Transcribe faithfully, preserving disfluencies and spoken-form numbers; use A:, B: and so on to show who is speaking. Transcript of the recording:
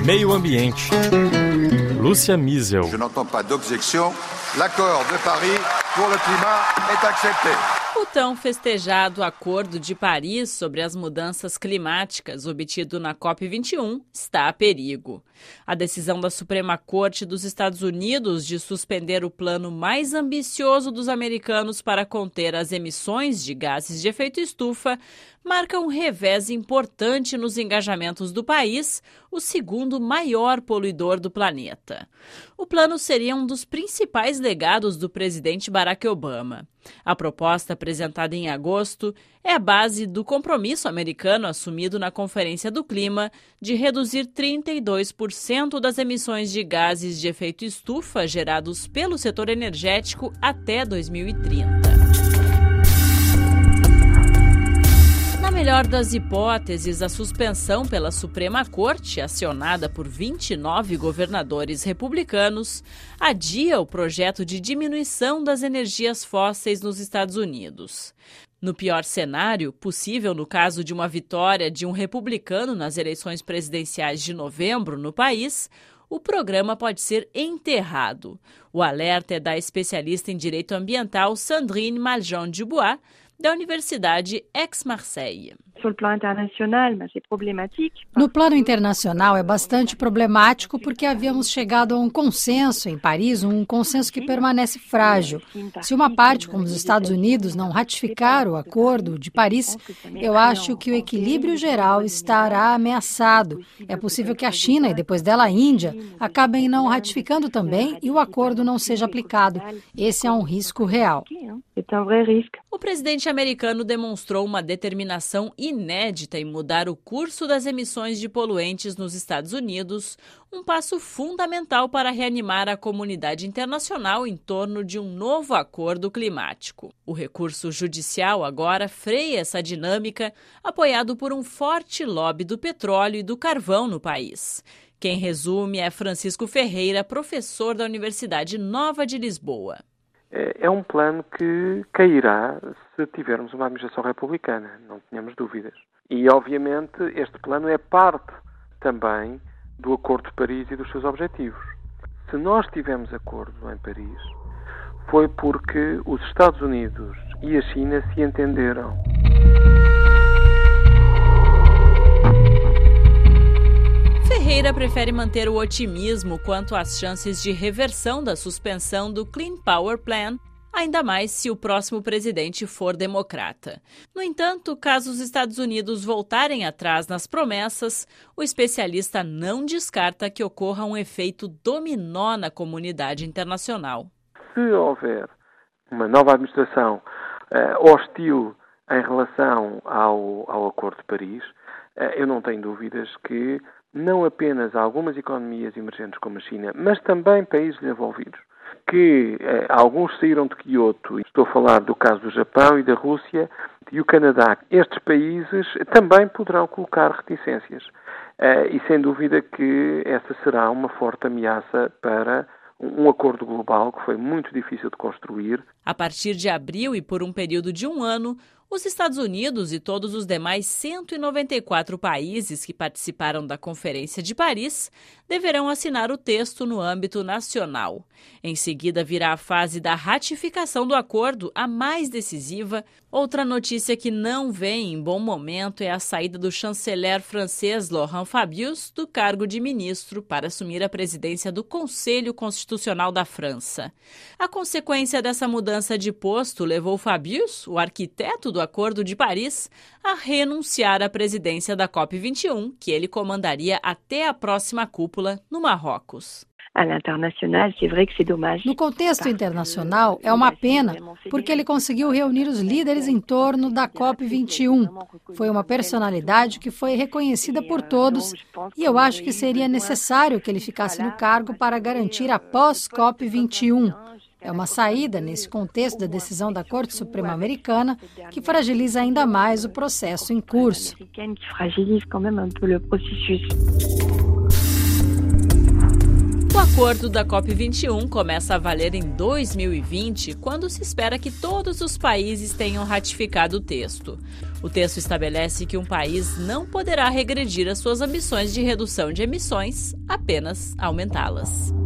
A: Meio Ambiente. Lúcia Miesel.
B: Je n'entends pas d'objection. L'accord de Paris pour le climat est accepté.
C: O tão festejado Acordo de Paris sobre as mudanças climáticas, obtido na COP vinte e um, está a perigo. A decisão da Suprema Corte dos Estados Unidos de suspender o plano mais ambicioso dos americanos para conter as emissões de gases de efeito estufa marca um revés importante nos engajamentos do país, o segundo maior poluidor do planeta. O plano seria um dos principais legados do presidente Barack Obama. A proposta apresentada em agosto é a base do compromisso americano assumido na Conferência do Clima de reduzir trinta e dois por cento das emissões de gases de efeito estufa gerados pelo setor energético até dois mil e trinta. Na melhor das hipóteses, a suspensão pela Suprema Corte, acionada por vinte e nove governadores republicanos, adia o projeto de diminuição das energias fósseis nos Estados Unidos. No pior cenário, possível no caso de uma vitória de um republicano nas eleições presidenciais de novembro no país, o programa pode ser enterrado. O alerta é da especialista em direito ambiental Sandrine Maljon-Dubois, da Universidade Aix-Marseille.
D: No plano internacional é bastante problemático porque havíamos chegado a um consenso em Paris, um consenso que permanece frágil. Se uma parte, como os Estados Unidos, não ratificar o Acordo de Paris, eu acho que o equilíbrio geral estará ameaçado. É possível que a China e depois dela a Índia acabem não ratificando também e o acordo não seja aplicado. Esse é um risco real.
C: O presidente americano demonstrou uma determinação inédita em mudar o curso das emissões de poluentes nos Estados Unidos, um passo fundamental para reanimar a comunidade internacional em torno de um novo acordo climático. O recurso judicial agora freia essa dinâmica, apoiado por um forte lobby do petróleo e do carvão no país. Quem resume é Francisco Ferreira, professor da Universidade Nova de Lisboa.
E: É um plano que cairá se tivermos uma administração republicana, não tenhamos dúvidas. E, obviamente, este plano é parte também do Acordo de Paris e dos seus objetivos. Se nós tivemos acordo em Paris, foi porque os Estados Unidos e a China se entenderam.
C: Ferreira prefere manter o otimismo quanto às chances de reversão da suspensão do Clean Power Plan, ainda mais se o próximo presidente for democrata. No entanto, caso os Estados Unidos voltarem atrás nas promessas, o especialista não descarta que ocorra um efeito dominó na comunidade internacional.
E: Se houver uma nova administração uh, hostil em relação ao, ao Acordo de Paris, uh, eu não tenho dúvidas que não apenas algumas economias emergentes como a China, mas também países desenvolvidos, que eh, alguns saíram de Kyoto, estou a falar do caso do Japão e da Rússia e o Canadá. Estes países também poderão colocar reticências eh, e sem dúvida que essa será uma forte ameaça para um acordo global que foi muito difícil de construir.
C: A partir de abril e por um período de um ano, os Estados Unidos e todos os demais cento e noventa e quatro países que participaram da Conferência de Paris deverão assinar o texto no âmbito nacional. Em seguida virá a fase da ratificação do acordo, a mais decisiva. Outra notícia que não vem em bom momento é a saída do chanceler francês Laurent Fabius do cargo de ministro para assumir a presidência do Conselho Constitucional da França. A consequência dessa mudança de posto levou Fabius, o arquiteto do Acordo de Paris, a renunciar à presidência da COP vinte e um, que ele comandaria até a próxima cúpula no Marrocos.
D: No contexto internacional, é uma pena, porque ele conseguiu reunir os líderes em torno da COP vinte e um. Foi uma personalidade que foi reconhecida por todos e eu acho que seria necessário que ele ficasse no cargo para garantir a pós-COP vinte e um. É uma saída nesse contexto da decisão da Corte Suprema Americana que fragiliza ainda mais o processo em curso.
C: O acordo da COP vinte e um começa a valer em dois mil e vinte, quando se espera que todos os países tenham ratificado o texto. O texto estabelece que um país não poderá regredir as suas ambições de redução de emissões, apenas aumentá-las.